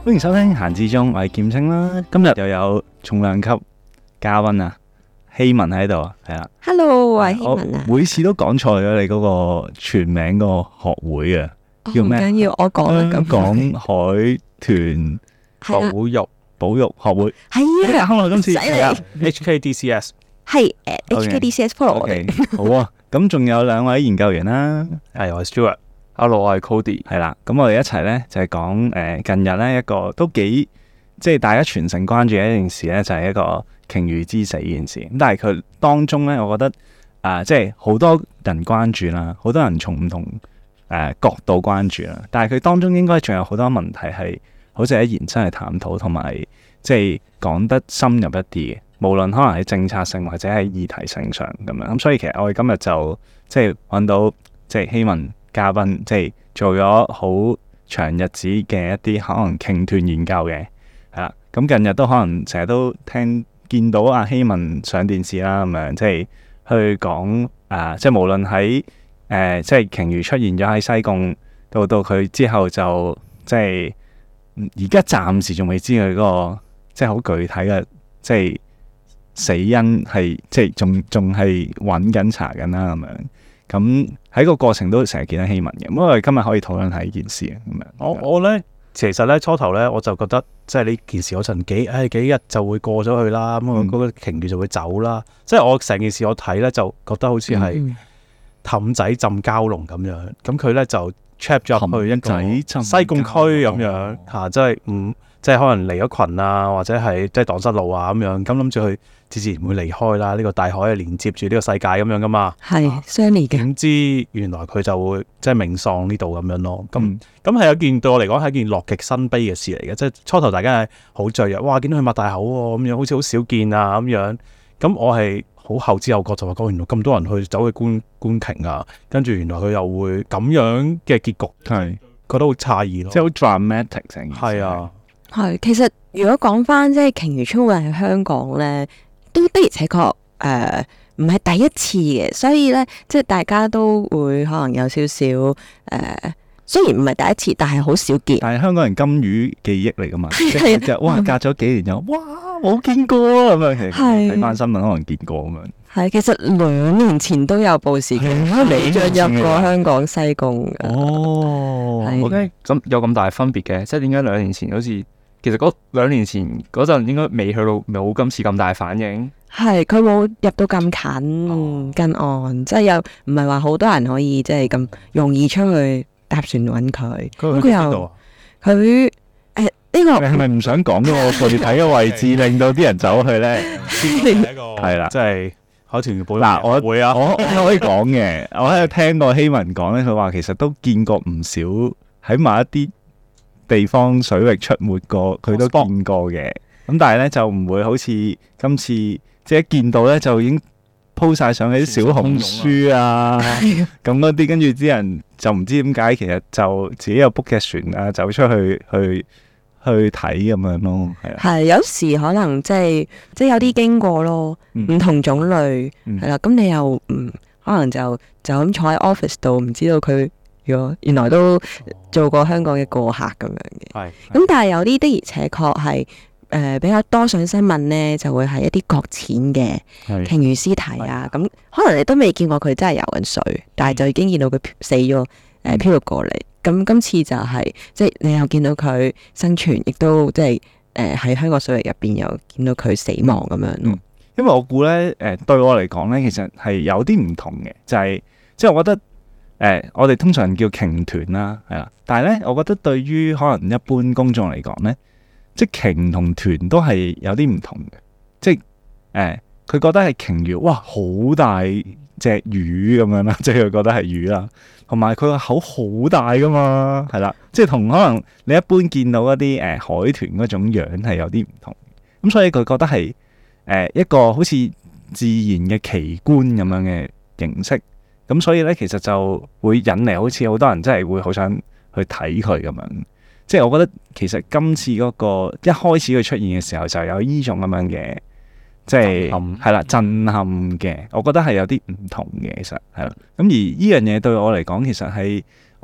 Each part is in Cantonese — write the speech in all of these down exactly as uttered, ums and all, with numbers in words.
歡迎收聽閒至中，我係劍青啦。今日又有重量級嘉賓啊，希文喺度，係啦。 Hello，我係希文啊。 我每次都講錯咗你嗰個全名個學會啊，叫咩？ 唔緊要，我講啦咁。 香港海豚保育保育學會係啊， 啱啦，今次犀利。 H K D C S 係誒 H K D C S follow 我哋。 OK， 好啊。咁仲有兩位研究員啦， 係我係 Stuart，Hello， 我係 Cody， 係啦。咁我哋一齊咧就係講誒近日咧一個都幾即係大家全城關注嘅一件事咧，就係一個鯨魚之死呢件事。咁但係佢當中咧，我覺得啊、呃，即係好多人關注啦，好多人從唔同誒、呃、角度關注啦。但係佢當中應該仲有好多問題係好似喺延伸去探討，同埋即係講得深入一啲嘅。無論可能喺政策性或者喺議題性上咁樣，咁所以其實我哋今日就即係揾到即係希文嘉賓，即係做咗好長日子嘅一啲可能鯨豚研究嘅，係啦。咁近日都可能成日都聽見到阿希文上電視啦，咁樣即係去講啊，即係無論喺誒即係鯨魚出現咗喺西貢，到到佢之後就即係而家暫時仲未知佢嗰個即係好具體嘅即係。死因係即係仲仲係揾緊查緊啦咁樣，咁喺個過程都成日見到希文嘅，咁我哋今日可以討論下呢件事啊咁樣。 我我咧其實咧初頭咧我就覺得即係呢件事可能幾誒幾日就會過咗去啦，咁啊嗰個鯨魚就會走啦，嗯、即係我成件事我睇咧就覺得好似係氹仔浸蛟龍咁樣，咁佢咧就 trap 咗去一個西貢區咁樣嚇，即係唔即係可能離咗群啊，或者係即係蕩失路啊咁樣，咁諗住佢自自然會離開啦。呢、這個大海係連接住呢個世界咁樣噶嘛， 係相連嘅。 點知原來佢就會即係命喪呢度咁樣咯。咁咁係一件對我嚟講係一件樂極生悲嘅事嚟嘅。即係初頭大家係好雀躍，哇！見到佢擘大口喎，咁樣好似好少見啊咁樣。咁我係好後知後覺就話講，原來咁多人去走去觀觀鯨啊，跟住原來佢又會咁樣嘅結局，係覺得好詫異咯， 即係好 dramatic 成件事。 係啊。 係，其實如果講翻即係鯨魚出現喺香港咧，都的而且確誒唔係第一次嘅，所以咧即係大家都會可能有少少誒、呃，雖然唔係第一次，但係好少見。 但係香港人金魚記憶嚟噶嘛，即係哇隔咗幾年就哇冇見過咁樣，其實睇翻新聞可能見過咁樣。 係，其實兩年前都有報時鯨未進入過香港西貢。 哦，OK，咁有咁大分別嘅，即係點解兩年前好似？其實嗰兩年前嗰陣應該未去到冇今次咁大反應， 係佢冇入到咁近近岸，即係又唔係話好多人可以即係咁容易出去搭船揾佢。 咁佢又佢誒呢個你係咪唔想講嗰個具體嘅位置，令到啲人走去咧？係啦， 即係海豚保育嗱，我會啊， 我我可以講嘅，我喺度聽過希文講咧，佢話其實都見過唔少喺某一啲地方水域出沒過，佢都見過嘅。咁但係咧就唔會好似今次即係一見到咧就已經鋪晒上去啲小紅書啊，咁嗰啲，跟住啲人就唔知點解，其實就自己有 book 嘅船啊，走出去去去睇咁樣咯。係啊， 係有時可能即係即係有啲經過咯，唔、嗯、同種類係啦。咁、嗯、你又唔、嗯、可能就就咁坐喺 office 度，唔知道佢。原來都做過香港嘅過客咁樣嘅，咁、嗯、但係有啲的而且確係誒比較多上新聞咧，就會係一啲擱淺嘅鯨魚屍體啊，咁可能你都未見過佢真係游緊水，但係就已經見到佢死咗誒漂咗過嚟。咁、嗯、今次就係、是、即係你又見到佢生存，亦都即係誒喺香港水域入邊又見到佢死亡咁樣咯、嗯。 因為我估咧誒對我嚟講咧，其實係有啲唔同嘅，就係、是、即係我覺得。誒、呃，我哋通常叫鯨豚啦，係啦，但係咧，我覺得對於可能一般公眾嚟講咧，即係鯨同豚都係有啲唔同嘅，即係誒，佢、呃、覺得係鯨魚，哇，好大隻魚咁樣啦，即係佢覺得係魚啦，同埋佢個口好大噶嘛，係啦，即係同可能你一般見到一啲誒、呃、海豚嗰種樣係有啲唔同，咁所以佢覺得係誒、呃、一個好似自然嘅奇觀咁樣嘅形式。咁所以咧，其實就會引嚟好似好多人真係會好想去睇佢咁樣。即係我覺得其實今次嗰個一開始佢出現嘅時候就有呢種咁樣嘅，即係係啦震撼嘅。我覺得係有啲唔同嘅，其實係啦。咁而呢樣嘢對我嚟講，其實係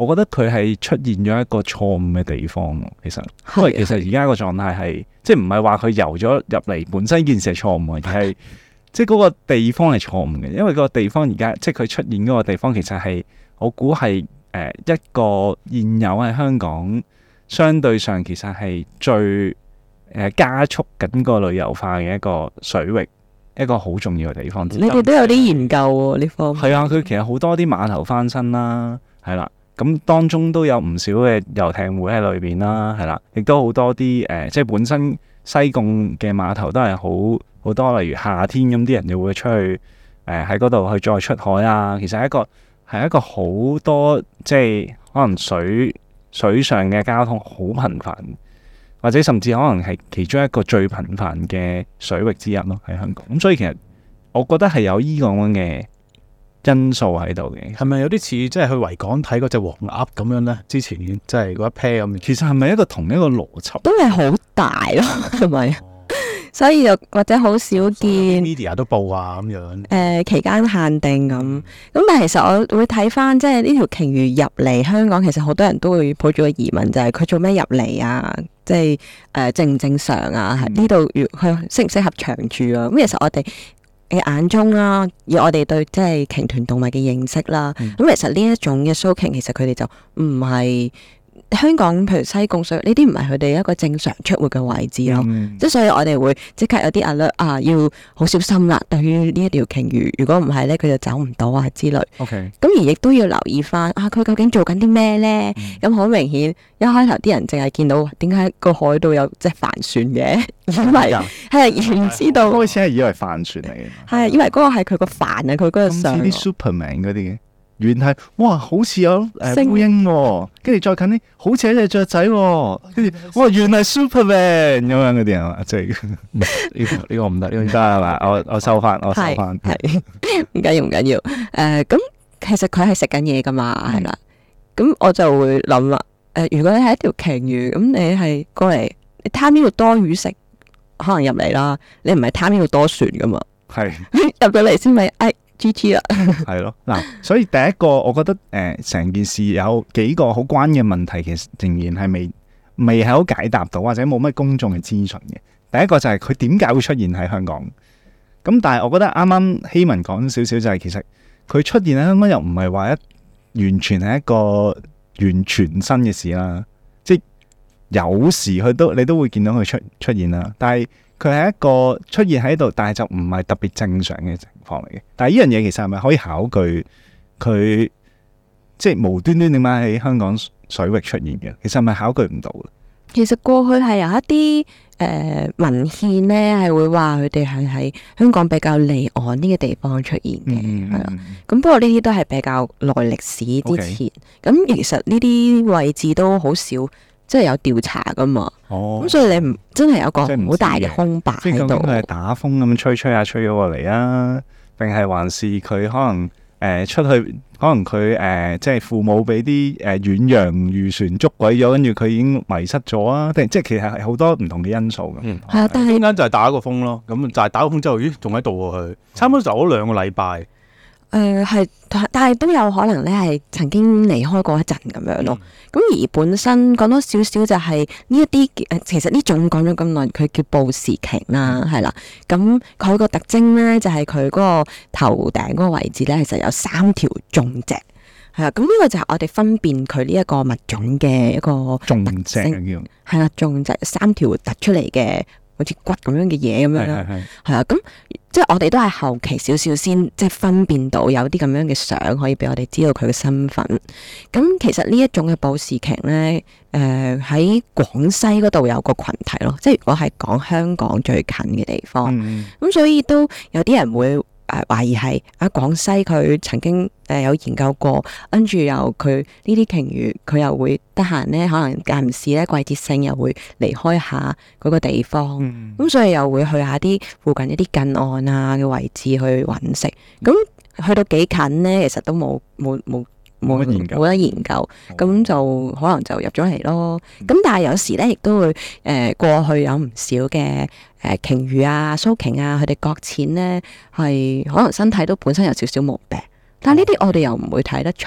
我覺得佢係出現咗一個錯誤嘅地方咯。其實，因為其實而家個狀態係即係唔係話佢游咗入嚟本身件事係錯誤，而係即係嗰個地方係錯誤嘅。因為個地方而家即係佢出現嗰個地方，其實係我估係誒一個現有喺香港相對上其實係最誒、呃、加速緊個旅遊化嘅一個水域。一個好重要嘅地方， 你哋都有啲研究喎呢方面。 係啊，佢其實好多啲碼頭翻新啦，係啦，咁當中都有唔少嘅遊艇會喺裏邊啦，係啦，亦都好多啲誒、呃，即係本身西貢嘅碼頭都係好好多，例如夏天咁啲人就會出去誒喺嗰度去再出海啊。其實係一個係一個好多即係可能水水上嘅交通好頻繁。或者甚至可能係其中一個最頻繁嘅水域之一咯，喺香港。咁所以其實我覺得係有依個咁嘅因素喺度嘅。 係咪有啲似即係去維港睇嗰隻黃鴨咁樣咧？之前即係嗰一 pair 咁。 其實係咪一個同一個邏輯？ 都係好大咯，係咪？所以就或者好少見 media 都報啊咁樣。誒、 呃、期間限定咁，咁但係其實我會睇翻，即係呢條鯨魚入嚟香港，其實好多人都會抱住個疑問，就係、是、佢做咩入嚟啊？即係誒、呃、正唔正常啊？喺呢度佢適唔適合長住啊？咁其實我哋嘅眼中啦，以我哋對即係鯨豚動物嘅認識啦，咁、嗯、其實呢一種嘅鬚鯨，其實佢哋就唔係。香港譬如西貢水呢啲唔係佢哋一個正常出沒嘅位置咯，即係、嗯、所以我哋會即刻有啲 alert 啊，要好小心啦。對於呢一條鯨魚，如果唔係咧，佢就走唔到啊之類。 OK， 咁而亦都要留意翻啊，佢究竟做緊啲咩咧？咁好、嗯、明顯，一開頭啲人淨係見到點解個海度有隻帆船嘅，以為係唔知道， 開始係以為帆船嚟嘅， 係以為嗰個係佢個帆啊，佢嗰個上似啲 Superman 嗰啲嘅。原係哇，好似有誒烏蠅喎，跟住再近啲，好似一隻雀仔喎，跟住哇，原係 Superman 咁樣嗰啲啊，即係呢個呢個唔得，呢個唔得係嘛？我我收翻，我收翻， 係唔緊要唔緊要誒。咁其實佢係食緊嘢噶嘛，係啦。咁我就會諗啦，誒，如果你係一條鯨魚，咁你係過嚟，你貪呢度多魚食，可能入嚟啦。你唔係貪呢度多船噶嘛？係入咗嚟先咪誒。G G 啦， 係咯嗱，所以第一個我覺得誒，成、呃、件事有幾個好關嘅問題，其實仍然係未未係好解答到，或者冇乜公眾嘅諮詢嘅。第一個就係佢點解會出現喺香港？咁但係我覺得啱啱希文講少少就係，其實佢出現喺香港又唔係話一完全係一個完全新嘅事啦，即係有時佢都你都會見到佢出出現啦，但係。佢係一個出現喺度，但係就唔係特別正常嘅情況嚟嘅。但係呢樣嘢其實係咪可以考據佢即係無端端點解喺香港水域出現嘅？其實係咪考據唔到嘅？ 其實過去係有一啲誒、呃、文獻咧，係會話佢哋係喺香港比較離岸呢個地方出現嘅，係啦、嗯。咁不過呢啲都係比較耐歷史之前。咁 Okay. 其實呢啲位置都好少。即係有調查噶嘛，咁、哦、所以你唔真係有個好大嘅空白喺度。即係佢係打風咁吹吹下吹咗過嚟啊，定係還是佢可能誒、呃、出去，可能佢誒、呃、即係父母俾啲誒遠洋漁船捉鬼咗，跟住佢已經迷失咗啊？定即係其實係好多唔同嘅因素嘅。 係啊、嗯，但係中間就係打個風咯，咁就係打個風之後，咦仲喺度喎佢，差唔多走咗兩個禮拜。 誒係、呃，但係都有可能咧，係曾經離開過一陣咁樣咯。咁、嗯、而本身講多少少就係呢一啲誒，其實呢種講咗咁耐，佢叫布氏鯨啦，係啦、嗯。咁佢個特徵咧，就係佢嗰個頭頂嗰個位置咧，其實有三條縱脊，係啦。咁呢個就係我哋分辨佢呢一個物種嘅一個縱脊叫係啦，縱脊三條突出嚟嘅。好似骨咁樣嘅嘢咁樣啦，係啊，咁即係我哋都係後期少少先即係分辨到有啲咁樣嘅相可以俾我哋知道佢嘅身份。咁其實呢一種嘅布氏鯨咧，誒喺廣西嗰度有個群體咯，即係如果係講香港最近嘅地方，咁、嗯、所以都有啲人會。誒懷疑係喺廣西佢曾經誒有研究過，跟住又佢呢啲鯨魚佢又會得閒咧，可能間唔時咧季節性又會離開下嗰個地方，咁、嗯、所以又會去下啲附近一啲近岸啊嘅位置去揾食。咁、嗯、去到幾近咧，其實都冇冇冇冇冇得研究，咁、哦、就可能就入咗嚟咯。咁、嗯、但係有時咧，亦都會誒、呃、過去有唔少嘅。誒鯨魚啊、鬚鯨啊，佢哋擱淺咧係可能身體都本身有少少毛病，但係呢啲我哋又唔會睇得出，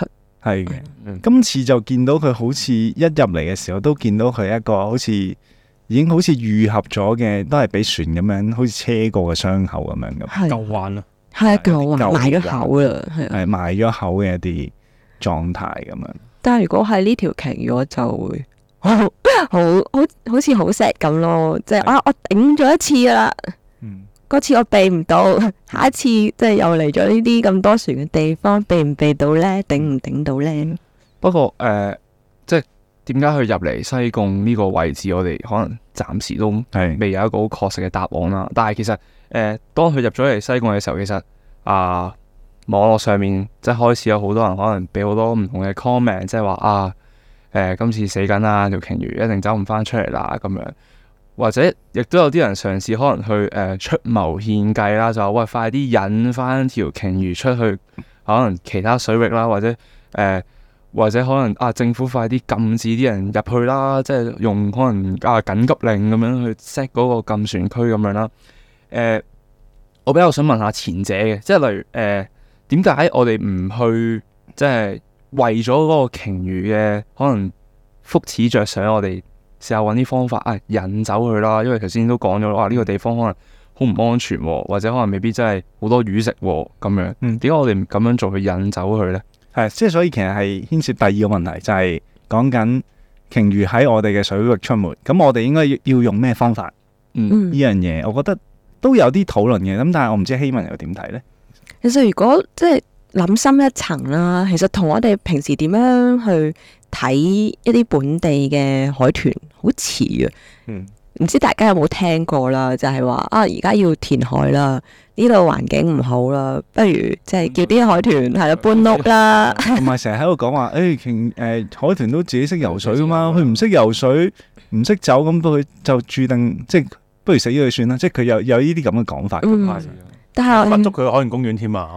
係嘅。嗯、今次就見到佢好似一入嚟嘅時候，都見到佢一個好似已經好似愈合咗嘅，都係俾船咁樣，好似車過嘅傷口咁樣咁。 舊患啊， 係啊，舊患埋咗口啦，係係埋咗口嘅一啲狀態咁樣。 但係如果係呢條鯨魚，我就會好好好好似好 sad 咁咯，即係啊我頂咗一次啦。嗯。嗰次我避唔到，下一次即係又嚟咗呢啲咁多船嘅地方，避唔避到呢？頂唔頂到呢？ 不過誒、呃，即係點解佢入嚟西貢呢個位置，我哋可能暫時都未有一個好確實嘅答案啦。但係其實誒、呃，當佢入咗嚟西貢嘅時候，其實啊、呃，網絡上面即係開始有好多人可能俾好多唔同嘅 comment，即係話啊，誒、呃，今次死緊啊，條鯨魚一定走唔翻出嚟啦，咁樣。或者亦都有啲人嘗試可能去誒、呃、出謀獻計啦，就話喂，快啲引翻條鯨魚出去，可能其他水域啦，或者誒、呃、或者可能啊政府快啲禁止啲人入去啦，即係用可能啊緊急令咁樣去 set 嗰個禁船區咁樣啦。誒、呃，我比較想問下前者嘅，即係例如誒點解我哋唔去即係為咗嗰個鯨魚嘅可能福祉着想，我哋試下揾啲方法啊，引走佢啦。因為頭先都講咗，哇呢個地方可能好唔安全，或者可能未必真係好多魚食咁樣。嗯，點解我哋唔咁樣做去引走佢呢？ 係，即係所以其實係牽涉第二個問題，就係講緊鯨魚喺我哋嘅水域出沒，咁我哋應該要要用咩方法？嗯，呢樣嘢我覺得都有啲討論嘅。咁但係我唔知希文又點睇呢？ 其實如果即係諗深一層啦，其實同我哋平時點樣去睇一啲本地嘅海豚好似啊，嗯，唔知大家有冇聽過啦？就係話啊，而家要填海啦，呢度環境唔好啦，不如即係叫啲海豚係啦搬屋啦。 同埋成日喺度講話，誒，鯨誒海豚都自己識游水噶嘛，佢唔識游水，唔識走，咁佢就注定即係不如死咗佢算啦。即係佢有有呢啲咁嘅講法。 嗯，但係分足佢海洋公園添啊！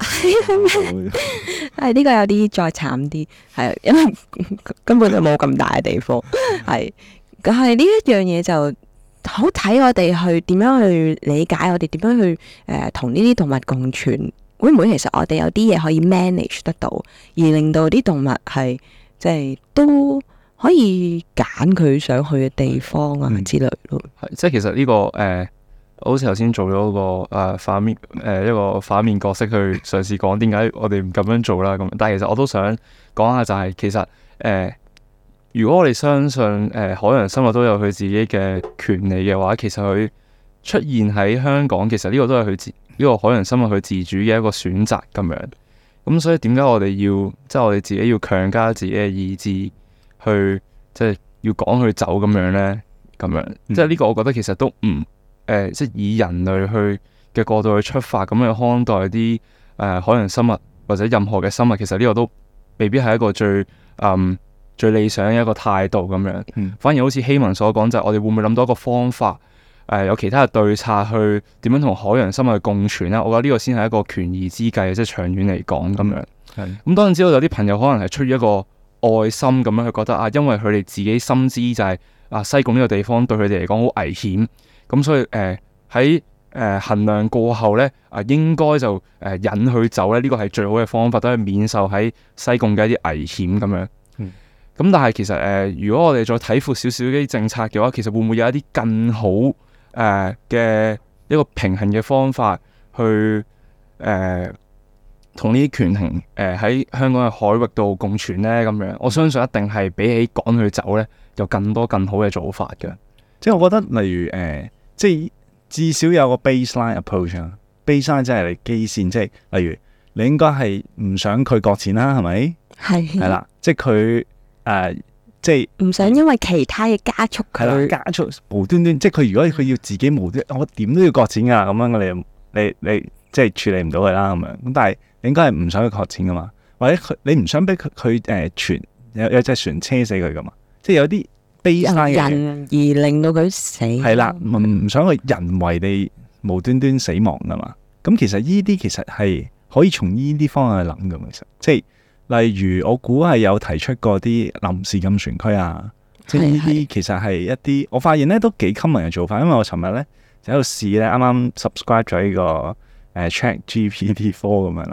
係呢個有啲再慘啲，係因為根本就冇咁大嘅地方，係。但係呢一樣嘢就好睇我哋去點樣去理解，我哋點樣去誒同呢啲動物共存，會唔會其實我哋有啲嘢可以 manage 得到，而令到啲動物係即係都可以揀佢想去嘅地方啊之類咯。 係即係其實呢個誒。呃好似頭先做咗個誒、呃、反面誒、呃、一個反面角色去嘗試講點解我哋唔咁樣做啦咁，但係其實我都想講下就係、是、其實誒、呃、如果我哋相信誒、呃、海洋生物都有佢自己嘅權利嘅話，其實佢出現喺香港，其實呢個都係佢自呢、這個海洋生物佢自主嘅一個選擇咁樣。咁所以點解我哋要即係我哋自己要強加自己嘅意志去即係要趕佢走咁樣咧？咁樣、嗯、即係呢個我覺得其實都唔。誒、呃，即係以人類去嘅角度去出發，咁去看待啲誒、呃、海洋生物或者任何嘅生物，其實呢個都未必係一個最嗯最理想嘅一個態度咁樣。嗯、反而好似希文所講，就係、是、我哋會唔會諗到一個方法，誒、呃、有其他嘅對策去點樣同海洋生物去共存咧？我覺得呢個先係一個權宜之計，即係長遠嚟講咁樣。咁、嗯嗯、當然知道有啲朋友可能係出於一個愛心咁樣去覺得啊，因為佢哋自己深知就係、是、啊西貢呢個地方對佢哋嚟講好危險。咁所以誒喺誒衡量過後咧，啊應該就誒、呃、引佢走咧，呢個係最好嘅方法，都係免受喺西貢嘅一啲危險咁樣。咁、嗯、但係其實誒、呃，如果我哋再睇闊少少啲政策嘅話，其實會唔會有一啲更好誒嘅、呃、一個平衡嘅方法去誒同呢啲權衡誒喺香港嘅海域度共存咧？咁樣我相信一定係比起趕佢走咧，有更多更好嘅做法嘅。 即係我覺得，例如誒。呃即係至少有個 baseline approach 啊 ，baseline 即係你基線，即係例如你應該係唔想佢擱淺啦，係咪？係係啦，即係佢誒，即係唔想因為其他嘢加速佢， 加速無端端，即係佢如果佢要自己無端，我點都要擱淺噶，咁樣我哋你你，你即係處理唔到佢啦，咁樣咁，但係你應該係唔想佢擱淺噶嘛，或者佢你唔想俾佢佢誒船有有隻船車死佢噶嘛，即係有啲。人而令到佢死係啦，唔唔想佢人為地無端端死亡噶嘛？咁其實呢啲其實係可以從呢啲方向去諗噶，其實即係例如我估係有提出過啲臨時禁船區啊，即係呢啲其實係一啲我發現咧都幾 common 嘅做法，因為我尋日咧就喺度試咧，啱啱 subscribe 咗呢個誒 Chat G P T 四咁樣啦，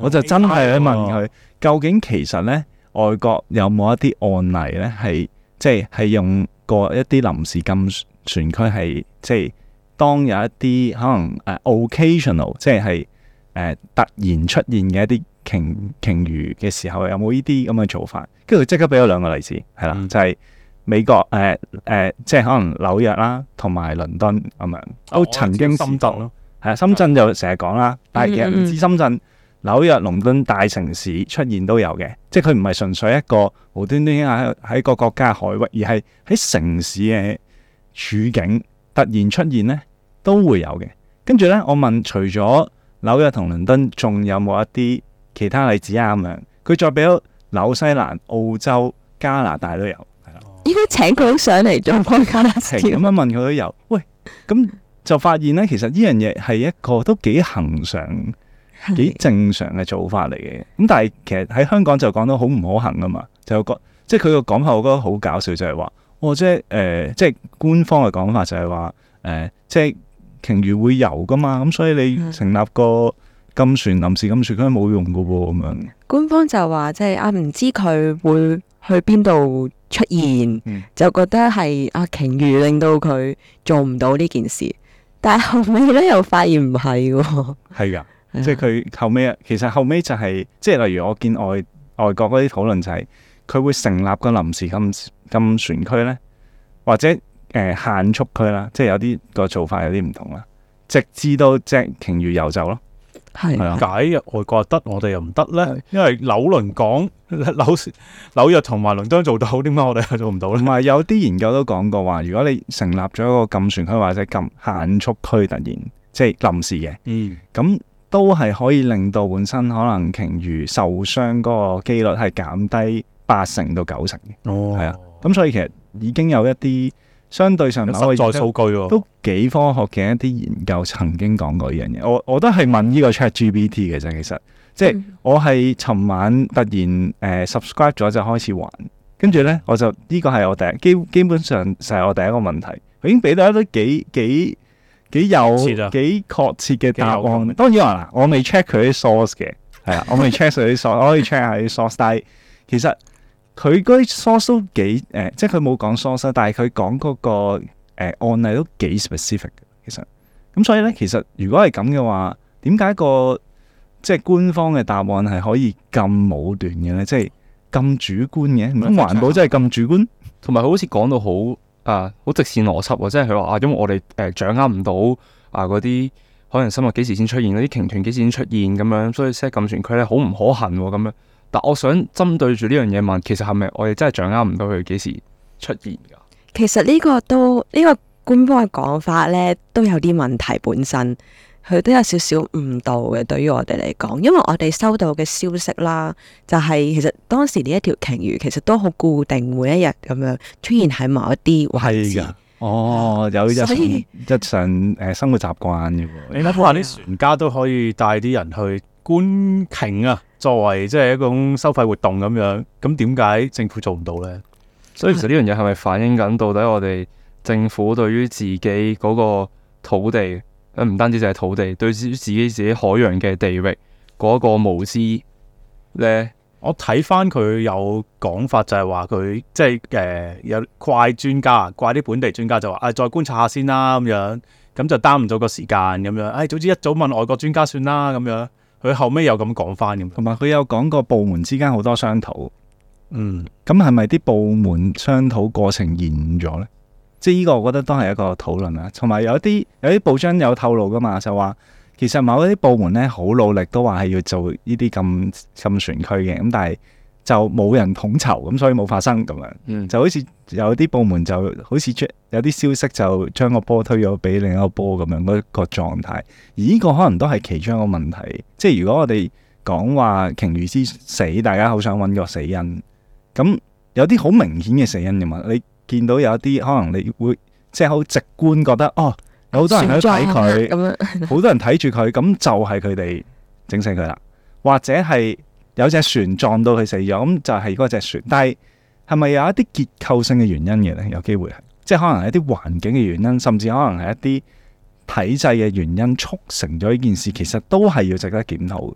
我就真係去問佢，究竟其實咧外國有冇一啲案例咧，係即係係用過一啲臨時禁船區，係即係當有一啲可能誒、uh, occasional，即係係誒突然出現嘅一啲鯨鯨魚嘅時候，有冇呢啲咁嘅做法？跟住佢即刻俾咗兩個例子，係啦，嗯、就係美國誒誒、呃呃，即係可能紐約啦，同埋倫敦咁樣，都曾經深圳咯， 係啊，深圳就成日講啦，但係其實唔止深圳。紐約、倫敦大城市出現都有嘅，即係佢唔係純粹一個無端端喺喺個國家海域，而係喺城市嘅處境突然出現呢，都會有嘅。跟住呢，我問除咗紐約同倫敦，仲有冇一啲其他例子啊？咁樣佢再俾咗紐西蘭、澳洲、加拿大都有，係啦。 應該請佢上嚟做開加拿大。 咁樣問佢都有。喂，咁就發現呢，其實呢樣嘢係一個都幾恆常。幾正常嘅做法嚟嘅，咁但係其實喺香港就講到好唔可行噶嘛，就覺即係佢個講法，我覺得好搞笑，就係、是、話，哦，即係誒、呃，即係官方嘅講法就係話，誒、呃，即係鯨魚會游噶嘛，咁所以你成立個禁船臨時禁船佢冇用噶喎，咁樣。 官方就話即係啊，唔知佢會去邊度出現，嗯、就覺得係啊鯨魚令到佢做唔到呢件事，但係後尾咧又發現唔係喎。係噶。即係佢後尾啊，其實後尾就係、是，即係例如我見外外國嗰啲討論就係、是，佢會成立個臨時禁禁船區咧，或者誒、呃、限速區啦，即係有啲個做法有啲唔同啦，直至到隻鯨魚游走咯。 係係啊， 解外國得，我哋又唔得咧，因為紐倫港、紐紐約同埋倫敦做到，點解我哋又做唔到咧？ 唔係有啲研究都講過話，如果你成立咗一個禁船區或者禁限速區，突然即係臨時嘅，嗯，咁。都係可以令到本身可能鯨魚受傷嗰個機率係減低八成到九成嘅。哦，係啊，咁所以其實已經有一啲相對上實在數據喎， 都幾科學嘅一啲研究曾經講過呢樣嘢。我我都係問呢個 ChatGPT 嘅啫，其實即係我係尋晚突然誒、呃、subscribe 咗就開始玩，跟住咧我就呢、呢個係我第一基基本上就係我第一個問題，佢已經俾到一啲幾幾。幾有幾確切嘅答案，當然話嗱，我未 check 佢啲 source 嘅，係啦，我未 check 佢啲 source，我可以 check 下啲 source，但係其實佢嗰啲 source 都幾誒、呃，即係佢冇講 source，但係佢講嗰個誒、呃、案例都幾 specific 嘅，其實咁所以咧，其實如果係咁嘅話，點解個即係官方嘅答案係可以咁武斷嘅咧？即係咁主觀嘅，咁環保真係咁主觀， 同埋佢好似講到好。啊，好直線邏輯喎，即係佢話啊，因為我哋誒、呃、掌握唔到啊嗰啲可能生物幾時先出現，嗰啲鯨豚幾時先出現咁樣，所以 set 禁船區咧好唔可行喎咁樣。但我想針對住呢樣嘢問，其實係咪我哋真係掌握唔到佢幾時出現㗎？ 其實呢個都呢、呢個官方嘅講法咧都有啲問題本身。佢都有少少誤導嘅，對於我哋嚟講，因為我哋收到嘅消息啦，就係、是、其實當時呢一條鯨魚其實都好固定，每一日咁樣出現喺某一啲位置。 哦，有日常以日常誒生活習慣嘅喎。 你諗下啲船家都可以帶啲人去觀鯨啊，作為即係一種收費活動咁樣，咁點解政府做唔到咧？ 所以其實呢樣嘢係咪反映緊到底我哋政府對於自己嗰個土地？誒，唔單止就係土地，對於自己自己海洋嘅地域嗰個無知咧， 我睇翻佢有講法就係話佢即係誒、呃、有怪專家，怪啲本地專家就話啊，再觀察下先啦咁樣，咁就耽誤咗個時間咁樣。誒、哎，早知一早問外國專家算啦咁樣。佢後尾又咁講翻咁， 同埋佢有講過部門之間好多商討。 嗯， 咁係咪啲部門商討過程延誤咗咧？即係呢個，我覺得都係一個討論啦。同埋有啲有啲報章有透露噶嘛，就話其實某一啲部門咧好努力，都話係要做呢啲禁禁船區嘅，咁但係就冇人統籌，咁所以冇發生咁樣。嗯，就好似有啲部門就好似將有啲消息就將個波推咗俾另一個波咁樣嗰個狀態。而呢個可能都係其中一個問題。即係如果我哋講話鯨魚之死，大家好想揾個死因，咁有啲好明顯嘅死因噶嘛？你見到有啲可能你會即係好直觀覺得哦，有好多人喺度睇佢，咁樣好多人睇住佢，咁就係佢哋整死佢啦。或者係有隻船撞到佢死咗，咁就係嗰隻船。但係係咪有一啲結構性嘅原因嘅咧？有機會係，即係可能係一啲環境嘅原因，甚至可能係一啲體制嘅原因促成咗呢件事，其實都係要值得檢討嘅。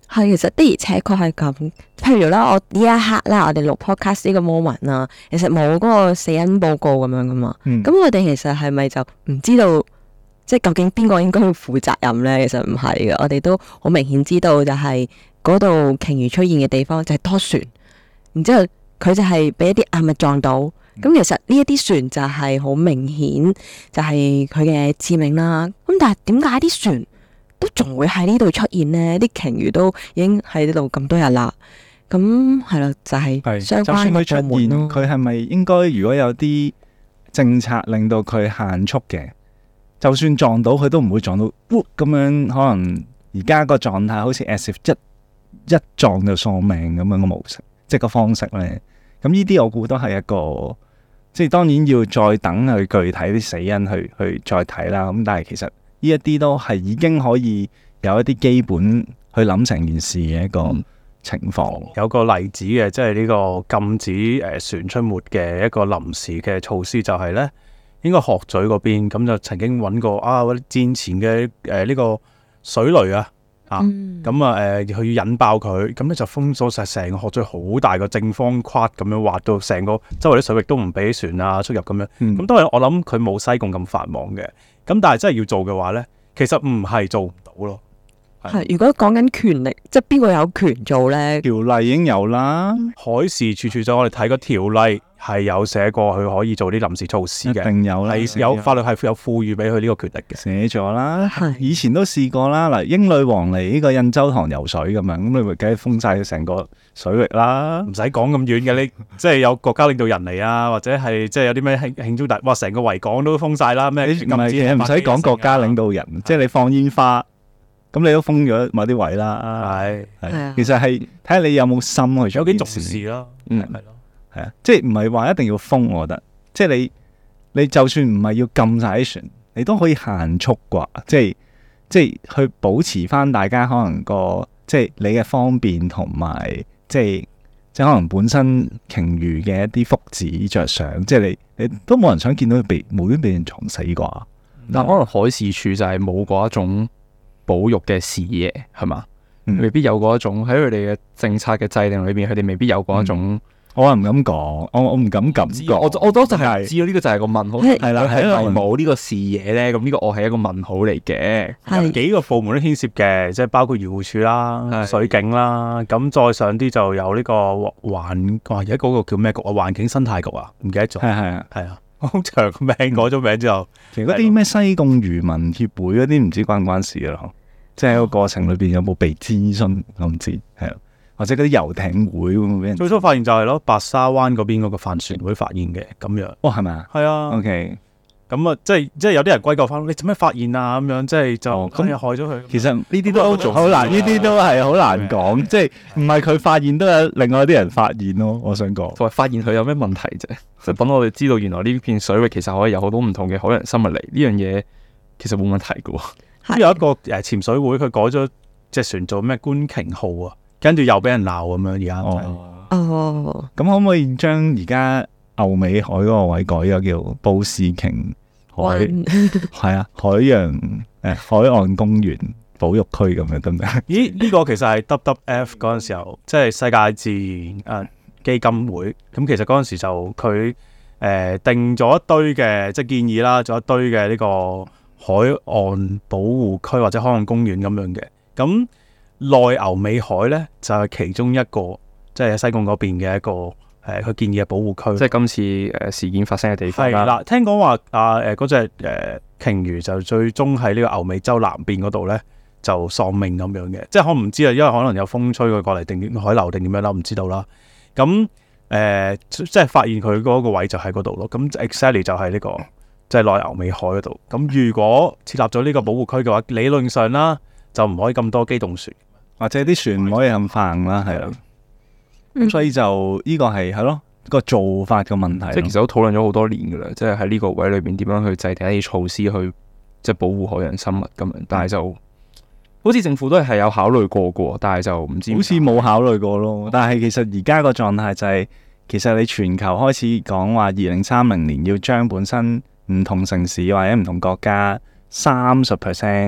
係，其實的而且確係咁。譬如啦，我呢一刻啦，我哋錄 podcast 呢個 moment 啊，其實冇嗰個死因報告咁樣噶嘛。咁、 嗯、 我哋其實係咪就唔知道，即係究竟邊個應該要負責任咧？其實唔係嘅，我哋都好明顯知道就係嗰度鯨魚出現嘅地方就係多船，然之後佢就係俾一啲硬物撞到。咁、嗯、其實呢一啲船就係好明顯就係佢嘅致命啦。咁但係點解啲船都仲會喺呢度出現呢？啲鯨魚都已經喺呢度咁多日啦。咁係咯，就係、 係相就算佢出關嘅部門現， 咯。 佢係咪應該如果有啲政策令到佢限速嘅，就算撞到佢都唔會撞到，咁樣可能而家個狀態好似 as if 一一撞就喪命咁樣嘅模式，即係個方式咧。咁呢啲我估都係一個，即係當然要再等佢具體啲死因去去再睇啦。咁但係其實呢一啲都係已經可以有一啲基本去諗成件事嘅一個情況。 嗯、有個例子嘅，即係呢個禁止誒、呃、船出沒嘅一個臨時嘅措施，就係咧應該鶴咀嗰邊咁就曾經揾過啊，嗰啲戰前嘅誒呢個水雷啊。啊，咁啊，誒，佢要引爆佢，咁咧就封鎖晒成個鶴咀好大個正方框咁樣畫到成個周圍啲水域都唔俾船啊出入咁樣。咁、嗯、當然我諗佢冇西貢咁繁忙嘅，咁但係真係要做嘅話咧，其實唔係做唔到咯。 係如果講緊權力，即係邊個有權做咧？ 條例已經有啦， 海事處處長我哋睇個條例係有寫過，佢可以做啲臨時措施嘅， 一定有啦， 係有法律係有賦予俾佢呢個權力嘅， 寫咗啦。以前都試過啦，嗱，英女王嚟呢個印洲塘游水咁樣，咁你咪梗係封晒成個水域啦， 唔使講咁遠嘅，你即係有國家領導人嚟啊，或者係即係有啲咩慶慶祝大，哇，成個維港都封晒啦，咩？唔係嘅，唔使講國家領導人，即係你放煙花。咁你都封咗某啲位啦， 係係，其實係睇下你有冇心去做， 有幾重視咯， 嗯，係咯，係啊，即係唔係話一定要封，我覺得，即係你你就算唔係要禁晒啲船，你都可以限速啩，即係即係去保持翻大家可能個即係你嘅方便同埋即係即係可能本身鯨魚嘅一啲福祉着想，即係你你都冇人想見到佢被無端被人撞死啩， 但可能海事處就係冇嗰一種保育嘅視野係嘛， 嗯、 未必有嗰一種喺佢哋嘅政策嘅制定裏邊，佢哋未必有嗰一種。嗯、 我係唔敢講，我我唔敢咁講。 我我都就係知咯，呢、這個就係個問號。 係啦，係係冇呢個視野咧，咁呢個我係一個問號嚟嘅。 係幾個部門都牽涉嘅，即係包括漁護署啦、水警啦，咁再上啲就有呢個環，哇！而家嗰個叫咩局啊？環境生態局啊，唔記得咗。 係係啊， 係啊。好長個名，改咗名之後， 其實嗰啲咩西貢漁民協會嗰啲唔知關唔關事咯？即係喺個過程裏邊有冇被諮詢，我唔知係啊，或者嗰啲遊艇會會唔會俾人？ 最初發現就係咯，白沙灣嗰邊嗰個帆船會發現嘅咁樣。 哦，係咪啊？ 係啊。 OK， 咁啊，即係即係有啲人歸咎翻，你做咩發現啊？咁樣即係就咁又害咗佢。 其實呢啲都好難，呢啲都係好難講，即係唔係佢發現，都有另外啲人發現咯。我想講， 同埋發現佢有咩問題啫？就等我哋知道原來呢片水域其實可以有好多唔同嘅海洋生物嚟，呢樣嘢其實冇問題嘅。 咁有一個誒潛水會，佢改咗隻船做咩觀鯨號啊，跟住又俾人鬧咁樣而家。 哦， 咁可唔可以將而家牛尾海嗰個位改咗叫布氏鯨海？係啊，海洋誒、呃、海岸公園保育區咁樣得唔得？ 咦，呢、這個其實係 W W F 嗰陣時候，即係世界自然誒基金會。咁其實嗰陣時就佢誒、呃、定咗一堆嘅即係建議啦，做一堆嘅呢個海岸保護區或者海岸公園咁樣嘅。咁內牛尾海咧就係、是、其中一個，即係西貢嗰邊嘅一個誒，佢、呃、建議嘅保護區。 即係今次誒事件發生嘅地方啦。 係啦，聽講話啊誒嗰隻誒鯨魚就最終喺呢個牛尾洲南邊嗰度咧就喪命咁樣嘅，即係可能唔知啊，因為可能有風吹佢過嚟定海流定點樣啦，唔知道啦。咁誒、呃、即係發現佢嗰個位就喺嗰度咯。咁 exactly 就係呢、這個即係內牛尾海嗰度。咁如果設立咗呢個保護區嘅話，理論上啦就唔可以咁多機動船， 或者啲船唔可以咁泛啦，係啦。咁所以就呢個係係咯個做法嘅問題。 即係其實都討論咗好多年噶啦，即係喺呢個位裏邊點樣去制定一啲措施去即係保護海洋生物咁樣，但係就好似政府都係有考慮過嘅，但係就唔知好似冇考慮過咯。但係其實而家個狀態就係、是，其實你全球開始講話二零三零年要將本身唔同城市或者唔同國家三十 percent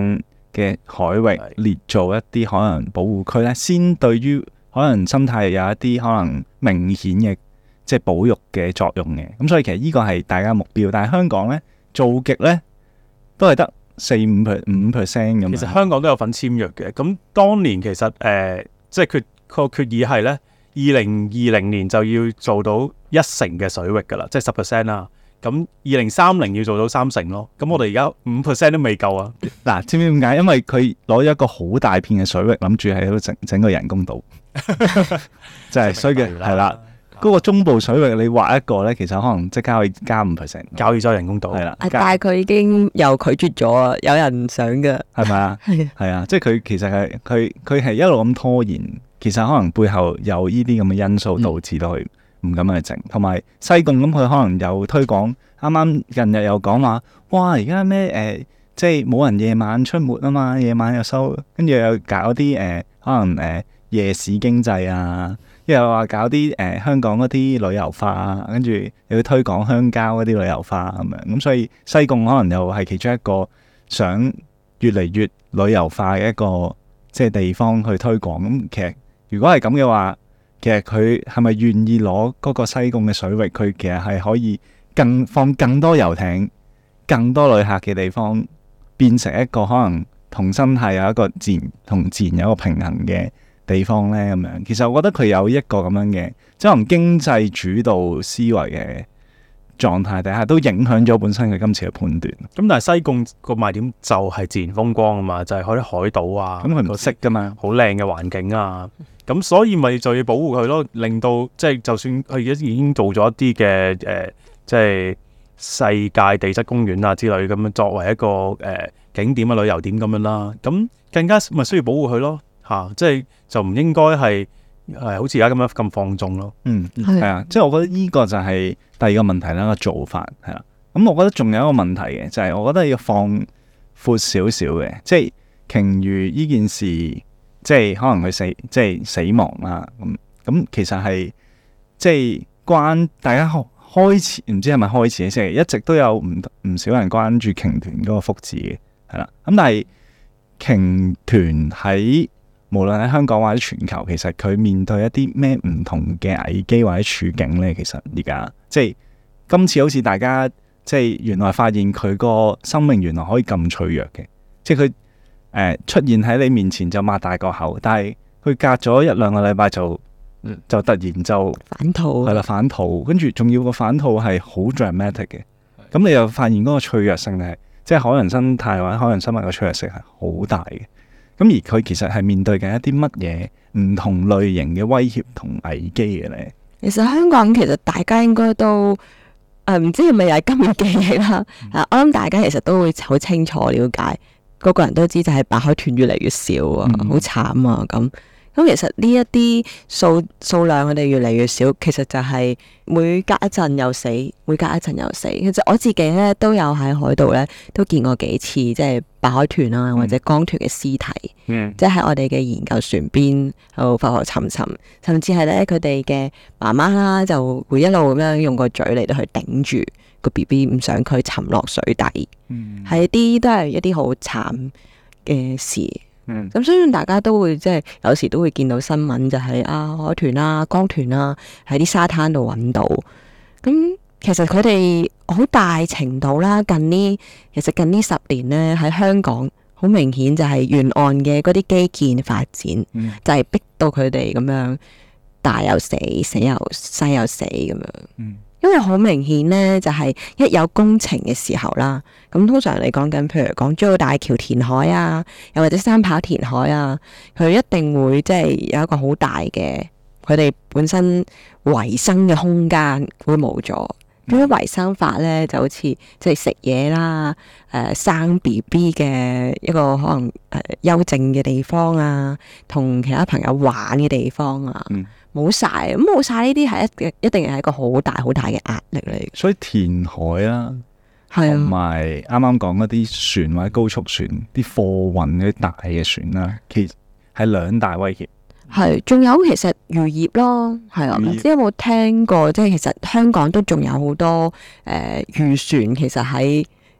嘅海域列做一啲海洋保護區咧，先對於海洋生態有一啲可能明顯嘅即係保育嘅作用嘅。咁所以其實呢個係大家目標，但係香港咧做極咧都係得四五 per 五 percent 咁。 其實香港都有份簽約嘅。咁當年其實誒、呃，即係決個決議係咧，二零二零年就要做到一成嘅水域噶啦，即係十 percent 啦。咁二零三零要做到三成咯。咁我哋而家五 percent 都未夠啊。 嗱，知唔知點解？因為佢攞咗一個好大片嘅水域，諗住喺度整整個人工島，就係所以嘅係啦。嗰個中部水域你劃一個咧，其實可能即刻可以加五 percent， 交椅洲人工島係啦。 但係佢已經又拒絕咗啊！有人想嘅係咪啊？ 係係啊，即係佢其實係佢佢係一路咁拖延，其實可能背後有呢啲咁嘅因素導致到佢唔咁樣去整。同埋、嗯、西貢咁，佢可能有推廣，啱啱近日又講話，哇！而家咩誒，即係冇人夜晚出沒啊嘛，夜晚又收，跟住又搞啲誒、呃，可能誒、呃、夜市經濟啊。又話搞啲誒、呃、香港嗰啲旅遊化啊，跟住又要推廣鄉郊嗰啲旅遊化咁樣，咁所以西貢可能又係其中一個想越嚟越旅遊化嘅一個即係地方去推廣。咁其實如果係咁嘅話，其實佢係咪願意攞嗰個西貢嘅水域？佢其實係可以更放更多遊艇、更多旅客嘅地方，變成一個可能同生態有一個自然同自然有一個平衡嘅地方咧，咁樣，其實我覺得佢有一個咁樣嘅，即係可能經濟主導思維嘅狀態底下，都影響咗本身佢今次嘅判斷。 咁但係西貢個賣點就係自然風光啊嘛，就係嗰啲海島啊， 咁佢唔識噶嘛， 好靚嘅環境啊，咁所以咪就要保護佢咯，令到即係就算佢而家已經做咗一啲嘅誒，即係世界地質公園啊之類咁樣，作為一個誒、呃、景點啊旅遊點咁樣啦，咁更加咪需要保護佢咯。嚇、啊，即係就唔應該係係好似而家咁樣咁放縱咯。 嗯，係啊，即係我覺得呢個就係第二個問題啦，個做法係啦。咁我覺得仲有一個問題嘅，就係、是、我覺得要放闊少少嘅，即係鯨魚呢件事，即係可能佢死，即係死亡啦。咁咁其實係即係關大家開始唔知係咪開始嘅，即係一直都有唔唔少人關注鯨豚嗰個福祉嘅，係啦。咁但係鯨豚喺無論喺香港或者全球，其實佢面對一啲咩唔同嘅危機或者處境呢？其實而家即係今次好似大家即係原來發現佢個生命原來可以咁脆弱嘅，即係佢誒出現喺你面前就擘大個口，但係佢隔咗一兩個禮拜就就突然就反肚， 係啦反肚，跟住仲要個反肚係好 dramatic 嘅，咁你又發現嗰個脆弱性係即係海洋生態或者海洋生物嘅脆弱性係好大嘅。咁而佢其實係面對緊一啲乜嘢唔同類型嘅威脅同危機嘅咧？ 其實香港其實大家應該都誒唔、呃、知係咪又係今日記憶啦？嗯、我諗大家其實都會好清楚了解，個個人都知就係白海豚越嚟越少啊，好、嗯、慘啊咁。咁其實呢一啲數數量我哋越嚟越少，其實就係每隔一陣又死，每隔一陣又死。其實我自己咧都有喺海度咧都見過幾次，即係白海豚啊或者江豚嘅屍體，嗯、即係喺我哋嘅研究船邊喺度浮浮沉沉，甚至係咧佢哋嘅媽媽啦就會一路咁樣用個嘴嚟到去頂住個 B B， 唔想佢沉落水底，係啲、嗯、都係一啲好慘嘅事。咁、嗯、相信大家都會即係有時都會見到新聞，就係、是、啊海豚啊、江豚啊喺啲沙灘度揾到。咁其實佢哋好大程度啦，近呢其實近呢十年呢，喺香港好明顯就係沿岸嘅嗰啲基建發展，嗯、就係逼到佢哋咁樣大又死，死又細又死咁樣。嗯因為好明顯咧，就係一有工程嘅時候啦，咁通常你講緊，譬如港珠澳大橋填海啊，又或者三跑填海啊，佢一定會即係有一個好大嘅，佢哋本身維生嘅空間會冇咗。咁樣維生法咧，就好似即係食嘢啦，誒、呃、生 B B 嘅一個可能誒幽靜嘅地方啊，同其他朋友玩嘅地方啊。嗯冇晒，咁冇晒呢啲係一一定係一個好大好大嘅壓力嚟。 所以填海啦，係啊，同埋啱啱講嗰啲船或者高速船，啲貨運嗰啲大嘅船啦，其實係兩大威脅。 係，仲有其實漁業咯，係啊，唔知有冇聽過？即係其實香港都仲有好多誒漁船，其實喺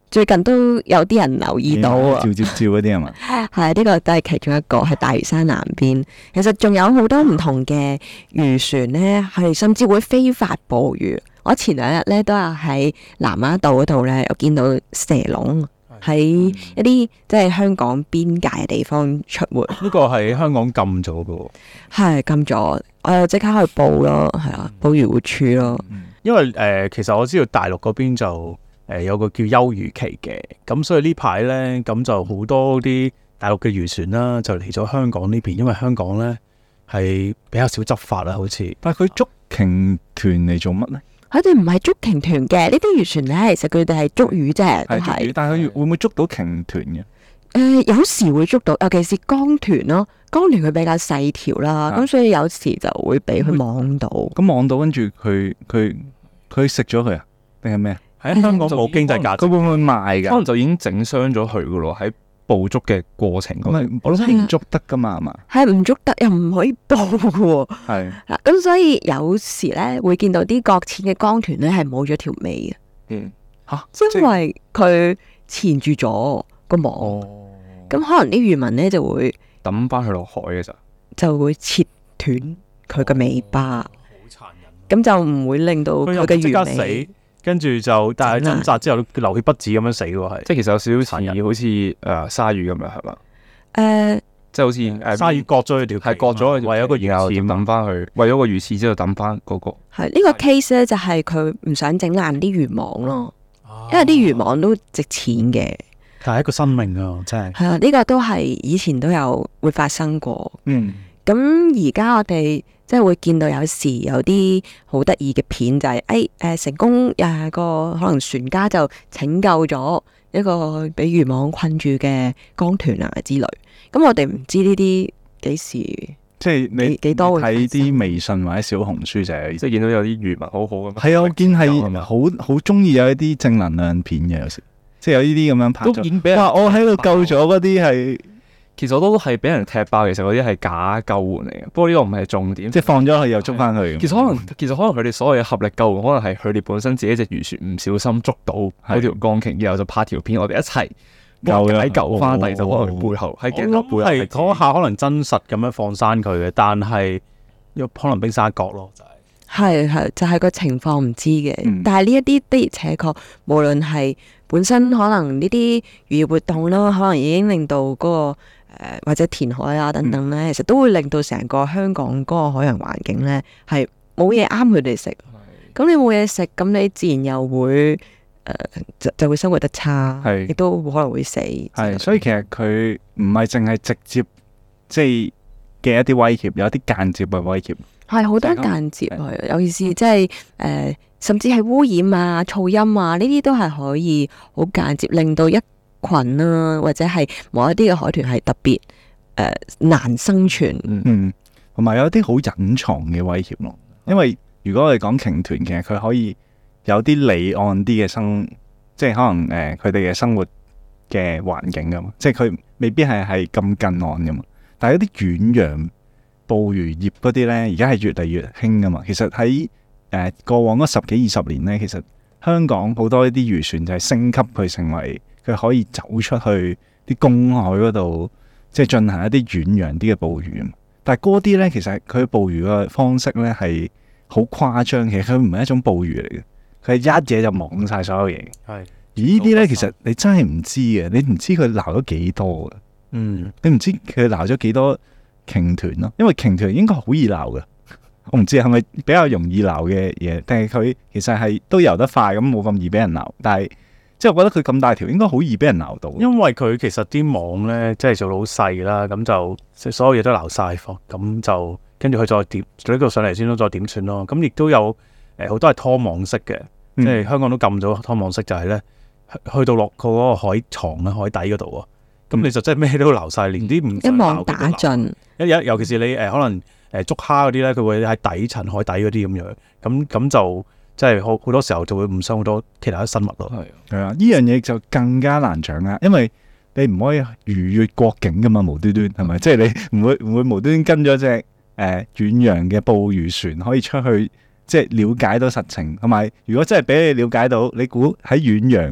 最近都有啲人留意到啊， 照照照嗰啲係嘛？ 係呢個都係其中一個，係大嶼山南邊。其實仲有好多唔同嘅漁船咧，係甚至會非法捕魚。我前兩日咧都係喺南丫島嗰度咧，有見到蛇籠喺一啲即係香港邊界嘅地方出沒。 呢個係香港禁咗嘅喎， 係禁咗，我又即刻去報咯，係啊，報漁護署咯。 因為誒、呃，其實我知道大陸嗰邊就誒、呃、有個叫休漁期嘅，咁所以呢排咧咁就好多啲大陸嘅漁船啦，就嚟咗香港呢邊，因為香港咧係比較少執法啦，好似。 但係佢捉鯨團嚟做乜咧？ 佢哋唔係捉鯨團嘅，呢啲漁船咧，其實佢哋係捉魚啫，都係。 但係佢會唔會捉到鯨團嘅？誒、 呃，有時會捉到，尤其是江豚咯。江豚佢比較細條啦，咁、啊、所以有時就會俾佢網到。咁網到跟住佢佢佢食咗佢啊？定係咩啊？ 喺香港冇經濟價值， 佢會唔會賣㗎？ 可能就已經整傷咗佢噶咯，喺捕捉嘅過程嗰度。 我諗唔捉得噶嘛，係嘛？ 係唔捉得，又唔可以捕嘅喎。 係嗱，咁所以有時咧會見到啲擱淺嘅江豚咧係冇咗條尾嘅。 嗯，嚇， 因為佢纏住咗個網，咁、哦、可能啲漁民咧就會抌翻佢落海嘅時候， 就會切斷佢嘅尾巴，好殘忍。咁就唔會令到佢嘅魚尾死，跟住就但係掙扎之後流血不止咁樣死喎，係即係其實有少少殘忍，好似誒鯊魚咁樣係嘛？誒、 呃， 即係好似誒鯊魚割咗佢條， 係割咗為咗個魚刺抌翻去，為咗個魚刺之後抌翻嗰個。 係呢、這個 case 咧，就係佢唔想整爛啲漁網咯，因為啲漁網都值錢嘅。 但係一個生命啊，真係。 係啊，呢、這個都係以前都有會發生過。嗯，咁而家我哋即係會見到有時有啲好得意嘅片，就係誒誒成功誒個可能船家就拯救咗一個俾漁網困住嘅江豚啊之類。咁我哋唔知呢啲幾時， 即係你幾多會睇啲微信或者小紅書就係， 即係見到有啲漁民好好咁。 係啊，我見係好好中意有一啲正能量片嘅，有時即係有呢啲咁樣拍咗。哇！我喺度救咗嗰啲係， 其實我都係俾人踢爆，其實嗰啲係假救援嚟嘅。不過呢個唔係重點， 即係放咗佢又捉翻去。 其實可能其實可能佢哋所謂嘅合力救援，可能係佢哋本身自己隻漁船唔小心捉到嗰條鋼鯨，然後就拍條片，我哋一齊救喺救翻嚟，就可能背後喺鏡頭背後係嗰下可能真實咁樣放生佢嘅，但係有可能冰山一角咯，就係係係就係、是、個情況唔知嘅。嗯、但係呢一啲的而且確，無論係本身可能呢啲漁業活動啦，可能已經令到嗰、那個誒、呃、或者填海啊等等咧，嗯、其實都會令到成個香港嗰個海洋環境咧係冇嘢啱佢哋食。咁你冇嘢食，咁你自然又會。誒、呃，就就會生活得差，係亦都可能會死。 係，所以其實佢唔係淨係直接即係嘅一啲威脅，有一啲間接嘅威脅。係好多間接，尤其是即係誒，甚至係污染啊、噪音啊，呢啲都係可以好間接令到一群啊，或者係某一啲嘅海豚係特別誒、呃、難生存。嗯，同埋有一啲好隱藏嘅威脅咯。因為如果我哋講鯨豚嘅，佢可以。有啲離岸啲嘅生，即係可能誒佢哋嘅生活嘅環境噶嘛，即係佢未必係係咁近岸噶嘛。但係一啲遠洋捕魚業嗰啲咧，而家係越嚟越興噶嘛。其實喺誒、呃、過往嗰十幾二十年咧，其實香港好多一啲漁船就係升級佢成為佢可以走出去啲公海嗰度，即係進行一啲遠洋啲嘅捕魚。但係嗰啲咧，其實佢捕魚嘅方式咧係好誇張，其實佢唔係一種捕魚嚟嘅。佢一嘢就網晒所有嘢，係而呢啲咧，其實你真係唔知嘅，你唔知佢撈咗幾多嘅，嗯，你唔知佢撈咗幾多鯨豚咯，因為鯨豚應該好易撈嘅，我唔知係咪比較容易撈嘅嘢，但係佢其實係都游得快，咁冇咁易俾人撈，但係即係我覺得佢咁大條，應該好易俾人撈到，因為佢其實啲網咧，即係做到好細啦，咁就所有嘢都撈晒貨，咁就跟住佢再點做呢個上嚟先，都再點算咯，咁亦都有。誒好多係拖網式嘅，嗯、即係香港都禁咗拖網式，就係咧去到落個嗰個海床啦、海底嗰度啊，咁、嗯、你就真係咩都撈晒，連啲唔一網打盡。一有尤其是你誒、呃、可能誒捉蝦嗰啲咧，佢會喺底層海底嗰啲咁樣，咁咁就即係好好多時候就會誤傷好多其他生物咯。係係啊，呢樣嘢就更加難掌握，因為你唔可以逾越國境噶嘛，無端端係咪？即係、就是、你唔會唔會無端端跟咗隻誒遠洋嘅捕魚船可以出去。即係了解到實情，同埋如果真係俾你了解到，你估喺遠洋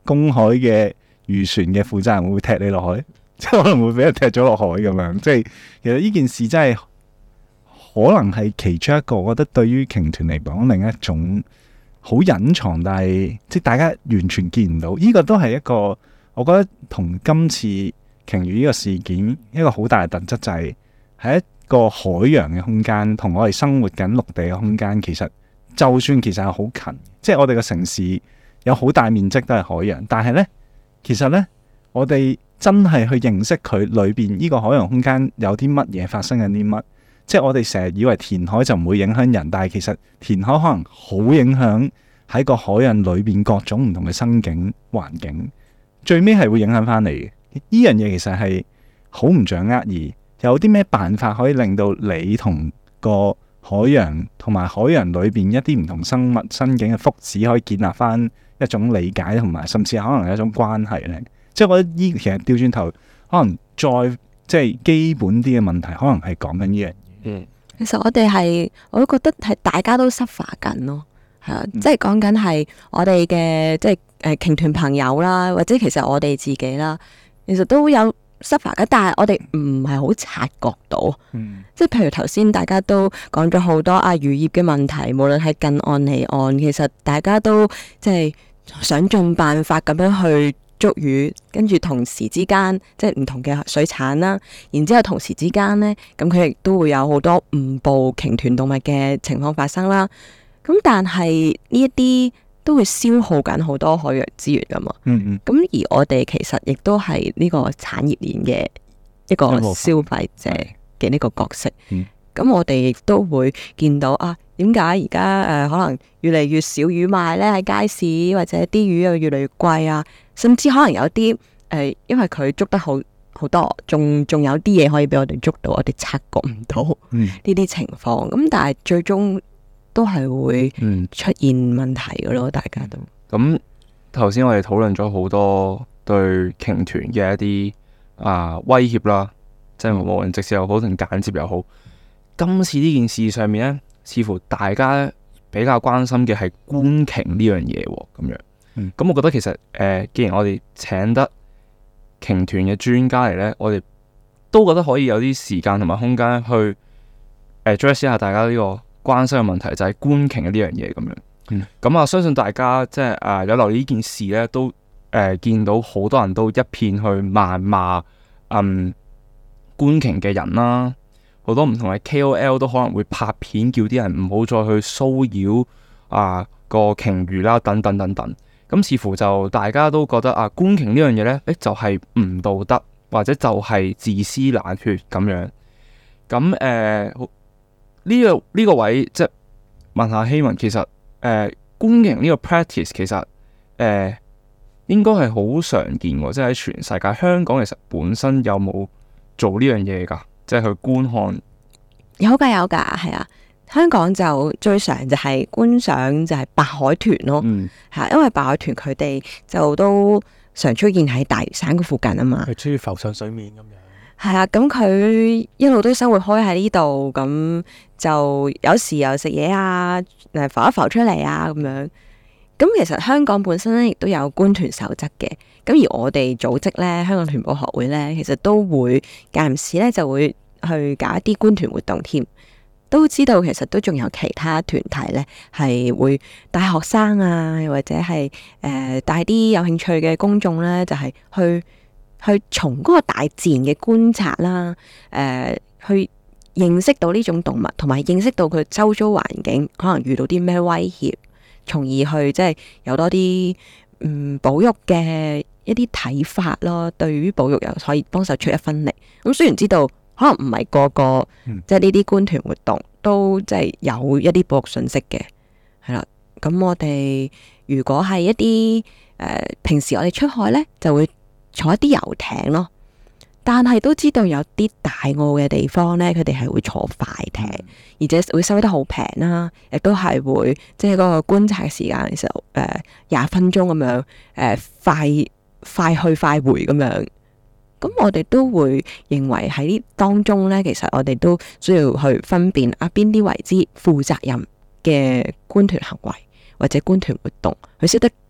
公海嘅漁船嘅負責人會踢你落海，即係可能會俾人踢咗落海咁樣。即係其實呢件事真係可能係其中一個，我覺得對於鯨豚嚟講，另一種好隱藏，但係即係大家完全見唔到。呢、這個都係一個，我覺得同今次鯨魚呢個事件一個好大嘅特質，就係喺一個海洋嘅空間，同我哋生活緊陸地嘅空間，其實就算其實係好近，即係我哋嘅城市有好大面積都係海洋，但係呢，其實呢，我哋真係去認識佢裏邊呢個海洋空間有啲乜嘢發生緊啲乜，即係我哋成日以為填海就唔會影響人，但係其實填海可能好影響喺個海洋裏邊各種唔同嘅生境環境，最尾係會影響翻嚟嘅。呢樣嘢其實係好唔掌握，而有啲咩辦法可以令到你同個海洋同埋海洋裏邊一啲唔同生物生境嘅福祉可以建立翻一種理解，同埋甚至可能有一種關係呢？即係我覺得依其實調轉頭，可能再即係基本啲嘅問題，可能係講緊呢樣嘢。 嗯， 其實我哋係我都覺得係大家都 suffer 緊咯，係啊，即係講緊係我哋嘅即係誒鯨豚朋友啦，或者其實我哋自己啦，其實都有 suffer 嘅，但係我哋唔係好察覺到。 嗯， 即係譬如頭先大家都講咗好多啊漁業嘅問題，無論係近岸離岸，其實大家都即係想盡辦法咁樣去捉魚，跟住同時之間即係唔同嘅水產啦，然之後同時之間呢，咁佢亦都會有好多誤捕鯨豚動物嘅情況發生啦。咁但係呢一啲都會消耗緊好多海洋資源噶嘛。 嗯嗯。 咁而我哋其實亦都係呢個產業鏈嘅一個消費者嘅呢個角色。 嗯。 咁我哋亦都會見到啊，點解而家誒可能越嚟越少魚賣咧喺街市，或者啲魚又越嚟越貴啊，甚至可能有啲誒、呃，因為佢捉得好好多，仲仲有啲嘢可以俾我哋捉到，我哋察覺唔到呢啲情況。咁、嗯、但係最終都係會出現問題嘅咯，大家都。 咁頭先我哋討論咗好多對鯨豚嘅一啲啊威脅啦，即係無論直接又好定間接又好。今次呢件事上面呢，似乎大家比較關心嘅係觀鯨呢樣嘢喎，咁樣。咁、嗯、我覺得其實誒、呃，既然我哋請得鯨豚嘅專家嚟呢，我哋都覺得可以有啲時間同埋空間去誒 address 一下大家呢個關心嘅問題，就係、是、觀鯨嘅呢樣嘢咁樣。咁、嗯、啊，相信大家即係誒有留意呢件事呢，都誒、呃、見到好多人都一片去謾罵嗯觀鯨嘅人啦。好多唔同嘅 K O L 都可能會拍片，叫啲人唔好再去騷擾啊個鯨魚啦，等等等等。咁似乎就大家都覺得啊，觀鯨呢樣嘢呢，誒就係、是、唔道德，或者就係自私冷血咁樣。咁誒呢個呢、這個位即係問下希文，其實誒、呃、觀鯨呢個 practice 其實誒、呃、應該係好常見喎，即係喺全世界。香港其實本身有冇做呢樣嘢㗎？即係去觀看， 有噶有噶，係啊！香港就最常就係觀賞就係白海豚咯，係、嗯、因為白海豚佢哋就都常出現喺大嶼山嘅附近啊嘛， 佢中意浮上水面咁樣。 係啊，咁佢一路都生活開喺呢度，咁就有時又食嘢啊，誒浮一浮出嚟啊咁樣。咁其實香港本身咧亦都有觀豚守則嘅，咁而我哋組織咧香港豚保學會咧，其實都會間唔時咧就會去搞一啲觀豚活動添。都知道其實都仲有其他團體咧係會帶學生啊，或者係誒帶啲有興趣嘅公眾咧，就係、是、去去從嗰個大自然嘅觀察啦，誒、呃、去認識到呢種動物，同埋認識到佢周遭環境可能遇到啲咩威脅。從而去即係有多啲嗯保育嘅一啲睇法咯，對於保育又可以幫手出一分力。咁雖然知道可能唔係個個、嗯、即係呢啲觀豚活動都即係有一啲保育信息嘅，係啦。咁我哋如果係一啲誒、呃、平時我哋出海呢，就會坐一啲遊艇咯。但係都知道有啲大澳嘅地方呢，佢哋係會坐快艇，而且會收得好平啦，亦都係會即係嗰個觀察時間嘅時候，誒廿分鐘咁樣，誒、呃、快快去快回咁樣。咁我哋都會認為喺呢當中呢，其實我哋都需要去分辨啊邊啲為之負責任嘅觀豚行為或者觀豚活動，佢識得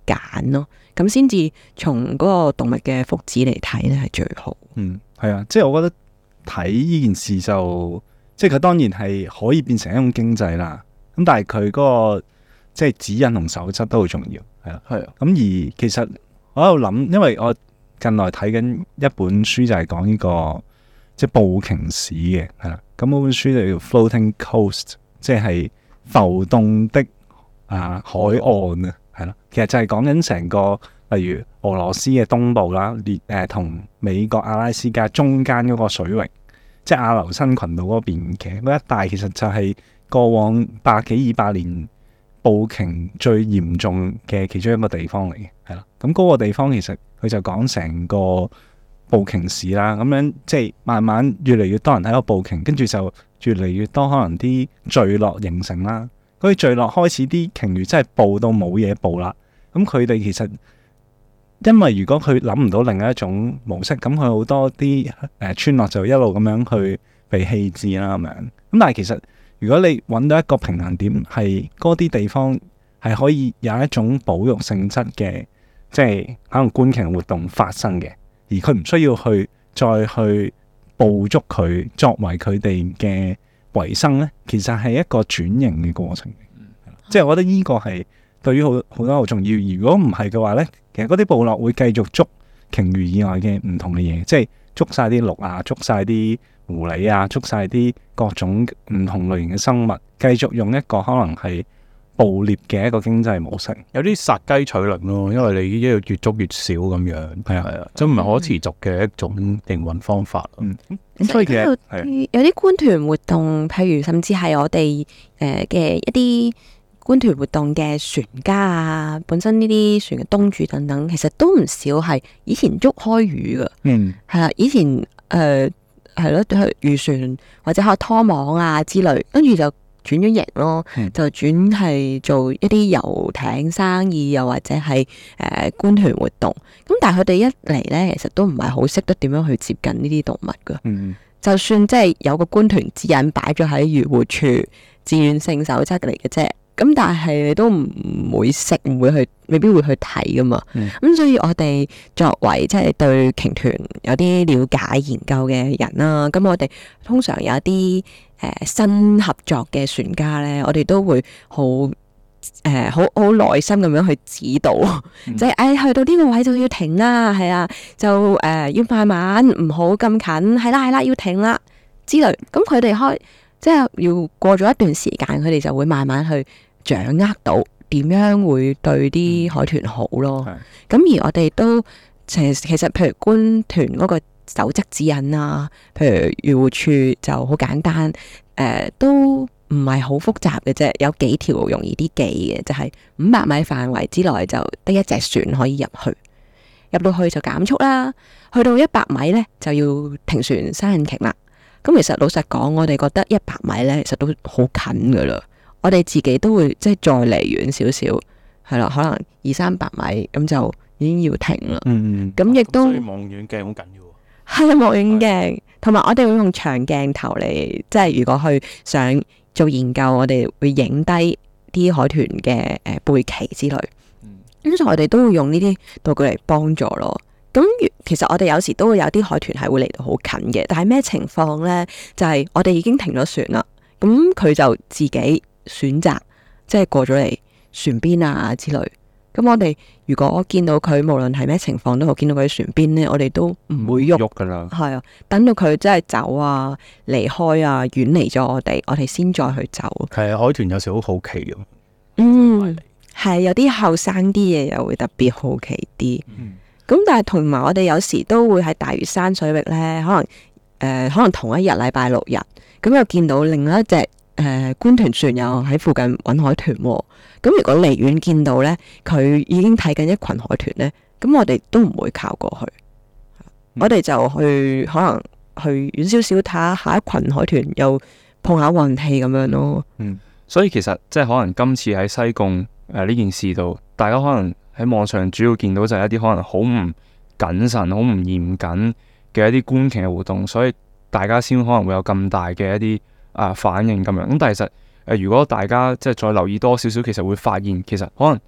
揀咯，咁先至從嗰個動物嘅福祉嚟睇咧係最好。 嗯，係啊，即係我覺得睇呢件事就即係佢當然係可以變成一種經濟啦。咁但係佢嗰個即係指引同守則都好重要，係啦。 係啊。 咁而其實我喺度諗，因為我近來睇緊一本書就係講呢個即係捕鯨史嘅，係啦。咁嗰本書就叫 Floating Coast， 即係浮動的啊海岸啊，係啦。其實就係講緊成個例如俄羅斯嘅東部啦，列誒同美國阿拉斯加中間嗰個水域，即係亞留申群島嗰邊嘅嗰一帶，其實就係過往百幾二百年捕鯨最嚴重嘅其中一個地方嚟嘅，係啦。咁嗰個地方其實佢就講成個捕鯨史啦，咁樣即係慢慢越嚟越多人喺度捕鯨，跟住就越嚟越多可能啲聚落形成啦。嗰啲聚落開始啲鯨魚真係捕到冇嘢捕啦，咁佢哋其實因為如果佢諗唔到另一種模式，咁佢好多啲誒、呃、村落就一路咁樣去被棄置啦咁樣。咁但係其實如果你揾到一個平衡點，係嗰啲地方係可以有一種保育性質嘅，即係可能觀鯨活動發生嘅，而佢唔需要去再去捕捉佢作為佢哋嘅維生咧，其實係一個轉型嘅過程。嗯、即係我覺得呢個係對於好好多好重要。如果唔係嘅話咧，其實嗰啲部落會繼續捉鯨魚以外嘅唔同嘅嘢，即係捉晒啲鹿啊，捉晒啲狐狸啊，捉晒啲各種唔同類型嘅生物，繼續用一個可能係捕獵嘅一個經濟模式， 有啲殺雞取卵咯，因為你一路越捉越少咁樣，係啊係啊，即唔係可持續嘅一種營運方法咯。 嗯，咁所以其實有啲觀團活動，譬如甚至係我哋誒嘅一啲觀團活動嘅船家啊，本身呢啲船嘅東主等等，其實都唔少係以前捉開魚噶， 嗯， 係啦，以前誒係咯，去漁船或者可拖網啊之類，跟住就轉咗型咯， 嗯、 就轉係做一啲遊艇生意，又或者係誒、呃、觀團活動。咁但係佢哋一嚟咧，其實都唔係好識得點樣去接近呢啲動物噶。 嗯， 就算即係有個觀團指引擺咗喺漁護處自願性守則嚟嘅啫。咁但係你都唔會識，唔會去，未必會去睇噶嘛。咁、嗯、所以我哋作為即係對鯨團有啲了解研究嘅人啦，咁我哋通常有一啲誒、呃、新合作嘅船家咧，我哋都會好誒好好耐心咁樣去指導，嗯、就係、是、誒、哎、去到呢個位就要停啦，係啊，就誒、呃、要慢慢，唔好咁近，係啦係啦，要停啦之類。咁佢哋開即係要過咗一段時間，佢哋就會慢慢去掌握到點樣會對啲海豚好咯。咁、嗯、而我哋都其實其實譬如觀團嗰個守則指引啊，譬如漁護處就好簡單，誒、呃、都唔係好複雜嘅啫，有幾條容易啲記嘅，就係五百米範圍之內就得一隻船可以入去，入到去就減速啦，去到一百米咧就要停船閂引擎啦。咁其實老實講，我哋覺得一百米咧，其實都好近噶啦。我哋自己都會即係再離遠少少，係啦，可能二三百米咁就已經要停啦。嗯，咁亦都望遠鏡好緊要。 係啊，望遠鏡，同埋我哋會用長鏡頭嚟，即係如果去想做研究，我哋會影低啲海豚嘅誒背鰭之類。嗯，咁所以我哋都會用呢啲道具嚟幫助咯。咁其實我哋有時都會有啲海豚係會嚟到好近嘅，但係咩情況呢？就係、是、我哋已經停咗船啦，咁佢就自己選擇即係過咗嚟船邊啊之類。咁我哋如果見到佢無論係咩情況都好，見到佢喺船邊呢，我哋都唔會喐喐噶啦。係啊，等到佢真係走啊、離開啊、遠離咗我哋，我哋先再去走。 係啊，海豚有時好好奇咁。 嗯，係有啲後生啲嘢又會特別好奇啲。嗯咁但係同埋我哋有時都會喺大嶼山水域咧，可能誒、呃、可能同一日禮拜六日，咁又見到另一隻誒、呃、觀團船又喺附近搵海豚喎。咁如果離遠見到咧，佢已經睇緊一群海豚咧，咁我哋都唔會靠過去，嗯、我哋就去可能去遠少少睇下下一群海豚，又碰下運氣咁樣咯。 嗯，所以其實即係可能今次喺西貢誒呢、呃、件事度，大家可能喺網上主要見到就係一啲可能好唔謹慎、好唔嚴謹嘅一啲觀鯨嘅活動，所以大家先可能會有咁大嘅一啲啊反應咁樣。咁但係其實誒、呃，如果大家即係再留意多少少，其實會發現其實可能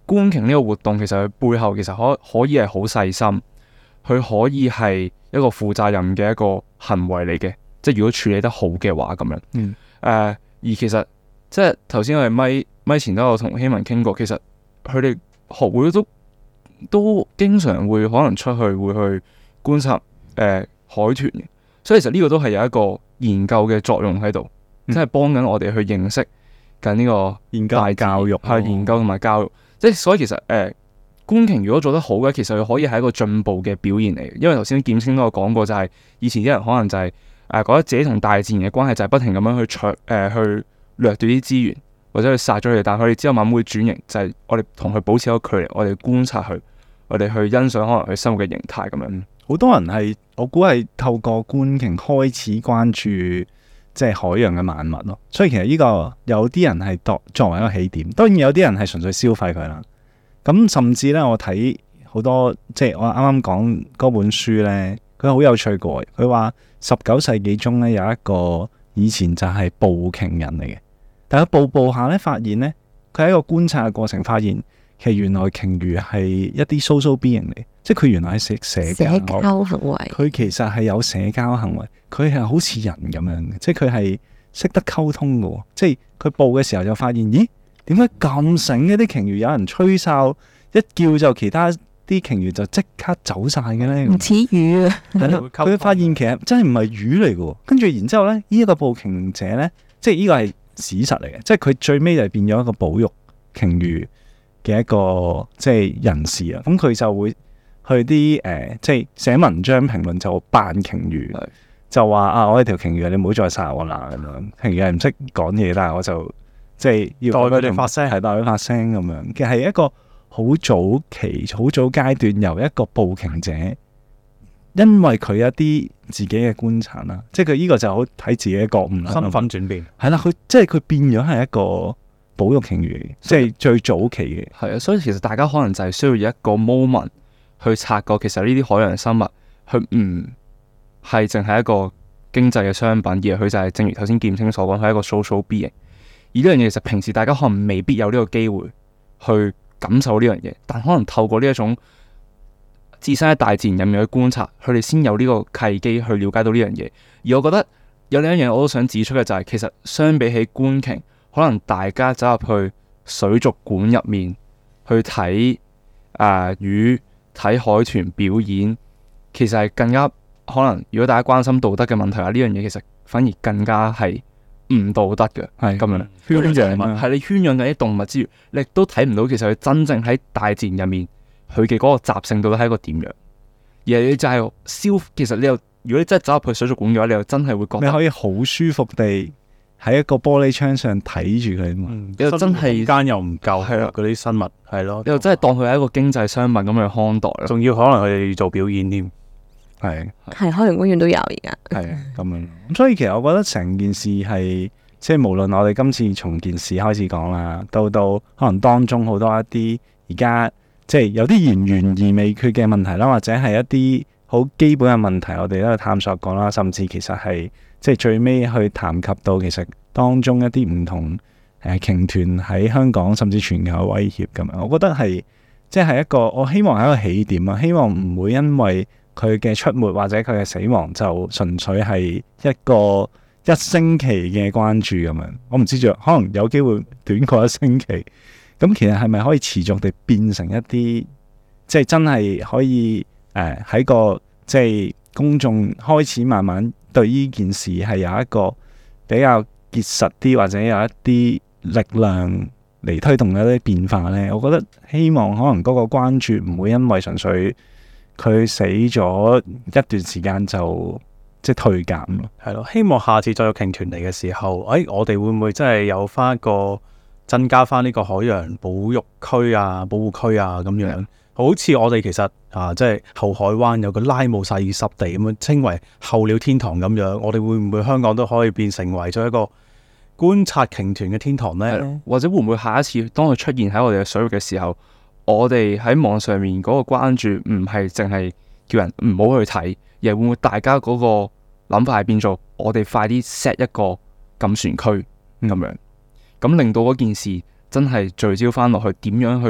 觀鯨呢個活動其實佢背後其實可可以係好細心，佢可以係一個負責任嘅一個行為嚟嘅，即係如果處理得好嘅話咁樣。 嗯。誒、 呃，而其實即係頭先我哋咪咪前都有同希文傾過，其實佢哋學會都都經常會可能出去會去觀察誒、呃、海豚嘅，所以其實呢個都係有一個研究嘅作用喺度， 嗯、 即係幫緊我哋去認識緊呢個研究教育， 係研究同埋教育。即係所以其實誒、呃、觀鯨如果做得好嘅，其實佢可以係一個進步嘅表現嚟嘅。因為頭先劍青都有講過，就係以前啲人可能就係、是、誒、呃、覺得自己同大自然嘅關係就係不停咁樣去搶誒、呃、去掠奪啲資源，或者去殺咗佢哋，但係佢哋之後慢慢會轉型，就係、是、我哋同佢保持一個距離，我哋觀察佢，我哋去欣賞可能佢生活嘅形態咁樣。 好多人係我估係透過觀鯨開始關注即係海洋嘅萬物咯，所以其實呢個有啲人係作作為一個起點，當然有啲人係純粹消費佢啦。咁甚至咧，我睇好多即係我啱啱講嗰本書咧，佢好有趣過。佢話十九世紀中咧有一個以前就係捕鯨人嚟嘅，但係佢捕捕下咧發現咧，佢喺一個觀察嘅過程發現，其實原來鯨魚係一啲 social being 嚟，即係佢原來係食社交社交行為， 佢其實係有社交行為，佢係好似人咁樣嘅，即係佢係識得溝通嘅。即係佢捕嘅時候就發現，咦？點解咁醒嘅啲鯨魚有人吹哨一叫就其他啲鯨魚就即刻走晒嘅咧？ 唔似魚啊！ 佢發現其實真係唔係魚嚟嘅。跟住然之後咧，呢、這、一個捕鯨者咧，即係呢個係史實嚟嘅，即係佢最尾就變咗一個保育鯨魚嘅一個即係人士啊。咁佢就會去啲誒、呃，即係寫文章評論就扮鯨魚， 是就話啊，我係條鯨魚，你唔好再殺我啦咁樣。鯨魚係唔識講嘢，但係我就。即係要代佢哋發聲， 係代佢發聲咁樣，其實係一個好早期、好早階段，由一個捕鯨者，因為佢一啲自己嘅觀察啦，即係佢呢個就好睇自己嘅覺悟啦。 身份轉變係啦，佢即係佢變咗係一個保育鯨魚，即係最早期嘅。 係啊，所以其實大家可能就係需要一個 moment 去察覺，其實呢啲海洋生物，佢唔係淨係一個經濟嘅商品，而係佢就係正如頭先劍青所講，係一個 social being。而呢樣嘢其實平時大家可能未必有呢個機會去感受呢樣嘢，但可能透過呢一種置身喺大自然入面去觀察，佢哋先有呢個契機去了解到呢樣嘢。而我覺得有另一樣我都想指出嘅就係、是，其實相比起觀鯨，可能大家走入去水族館入面去睇誒、呃、魚、睇海豚表演，其實係更加可能。如果大家關心道德嘅問題啊，呢樣嘢其實反而更加係唔道德嘅，係咁樣。圈養係你圈養緊啲動物之餘，你亦都睇唔到其實佢真正喺大自然入面佢嘅嗰個習性到底係一個點樣。而你就係消，其實你又如果你真係走入去水族館嘅話，你又真係會覺得你可以好舒服地喺一個玻璃窗上睇住佢嘛。 嗯、 你又真係間又唔夠， 係啊， 嗰啲生物係咯， 你又真係當佢係一個經濟商品咁去看待咯。 仲要可能佢哋做表演添。 係係海洋公園都有而家， 係咁樣。咁所以其實我覺得成件事係即係無論我哋今次從件事開始講啦，到到可能當中好多一啲而家即係有啲懸懸而未決嘅問題啦，或者係一啲好基本嘅問題，我哋都有探索過啦，甚至其實係即係最尾去談及到其實當中一啲唔同誒鯨豚喺香港甚至全球嘅威脅咁樣。我覺得係即係一個我希望係一個起點啊，希望唔會因為佢嘅出沒或者佢嘅死亡就純粹係一個一星期嘅關注咁樣。我唔知仲可能有機會短過一星期。咁其實係咪可以持續地變成一啲即係真係可以誒喺、呃、個即係公眾開始慢慢對呢件事係有一個比較結實啲或者有一啲力量嚟推動一啲變化呢？我覺得希望可能嗰個關注唔會因為純粹佢死咗一段時間就即係退減咯。 係咯，希望下次再有鯨豚嚟嘅時候，誒、哎、我哋會唔會真係有翻一個增加翻呢個海洋保育區啊、保護區啊咁樣？嗯、好似我哋其實啊，即係後海灣有個拉姆薩爾濕地咁樣，稱為候鳥天堂咁樣。我哋會唔會香港都可以變成為咗一個觀察鯨豚嘅天堂呢？ 或者會唔會下一次當佢出現喺我哋嘅水域嘅時候，我哋喺網上面嗰個關注唔係淨係叫人唔好去睇，而係會唔會大家嗰個諗法係變做我哋快啲 set 一個禁船區咁樣，咁令到嗰件事真係聚焦翻落去點樣去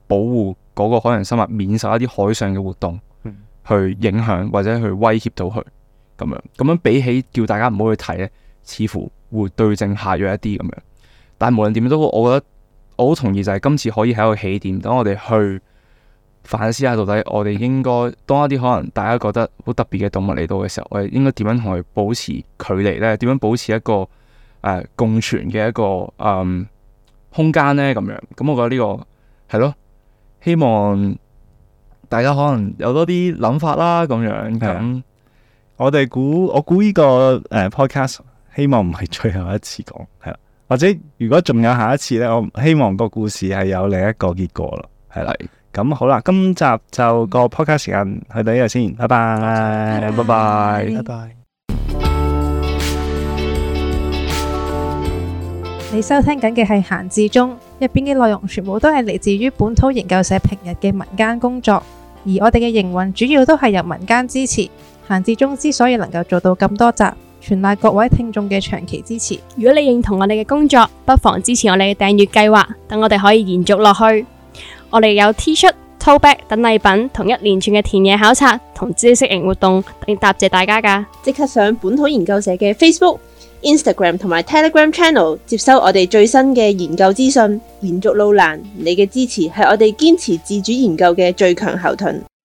保護嗰個海洋生物免受一啲海上嘅活動去影響或者去威脅到佢咁樣。咁樣比起叫大家唔好去睇咧，似乎會對症下藥一啲咁樣。但係無論點都好，我覺得我好同意就係今次可以係一個起點，等我哋去反思下到底我哋應該當一啲可能大家覺得好特別嘅動物嚟到嘅時候，我哋應該點樣同佢保持距離呢？點樣保持一個誒、呃、共存嘅一個嗯空間呢？咁樣咁，我覺得呢、這個係咯，希望大家可能有多啲諗法啦。咁樣咁， 我哋估我估呢、這個誒、呃、podcast 希望唔係最後一次講，係啦。或者如果仲有下一次呢，我希望個故事係有另一個結果咯，係啦。咁好啦，今集就個 podcast 時間去到呢度先，拜拜，拜拜，拜拜。 你收聽緊嘅係閒置中，入邊嘅內容全部都係嚟自於本土研究社平日嘅民間工作，而我哋嘅營運主要都係由民間支持。閒置中之所以能夠做到咁多集，全賴各位聽眾嘅長期支持。 如果你認同我哋嘅工作，不妨支持我哋嘅訂閱計劃，等我哋可以延續落去。我哋有 T 恤、tote bag 等禮品，同一連串嘅田野考察同知識型活動，嚟答謝大家㗎。 即刻上本土研究社嘅 Facebook、Instagram 同埋 Telegram Channel 接收我哋最新嘅研究資訊。延續路難，你嘅支持係我哋堅持自主研究嘅最強後盾。